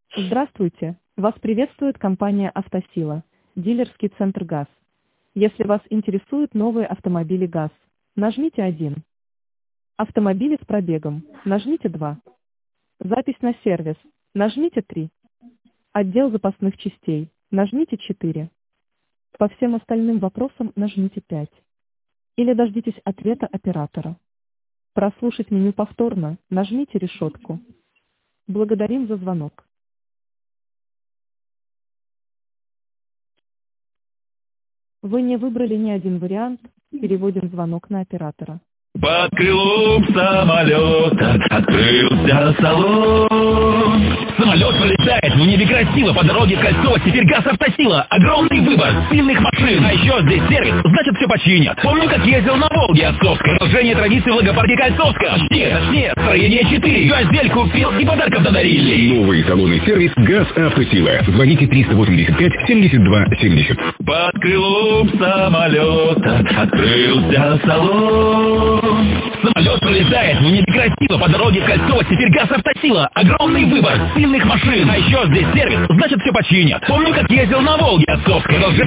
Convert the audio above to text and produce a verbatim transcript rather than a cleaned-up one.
Здравствуйте! Вас приветствует компания «Автосила», дилерский центр ГАЗ. Если вас интересуют новые автомобили ГАЗ, нажмите один. Автомобили с пробегом, нажмите два. Запись на сервис, нажмите три. Отдел запасных частей, нажмите четыре. По всем остальным вопросам нажмите пять. Или дождитесь ответа оператора. Прослушать меню повторно, нажмите решетку. Благодарим за звонок. Вы не выбрали ни один вариант, переводим звонок на оператора. Под крылом самолета открылся салон. Самолет пролетает в небе красиво, по дороге в Кольцово теперь ГАЗ Автосила. Огромный выбор сильных машин, а еще здесь сервис, значит все починят. Помню, как ездил на Волге отцовской. Продолжение традиции в логопарке Кольцовска. Нет, нет, строение четыре. Газель купил и подарков додарили. Новый салонный сервис ГАЗ Автосила. Звоните триста восемьдесят пять семьдесят два семьдесят. Под крылом самолета открылся салон. Самолет пролетает в небе красиво, по дороге в Кольцово теперь ГАЗ Автосила. Огромный выбор сильных машин, а еще здесь сервис, значит все починят. Помню, как ездил на Волге отцовской.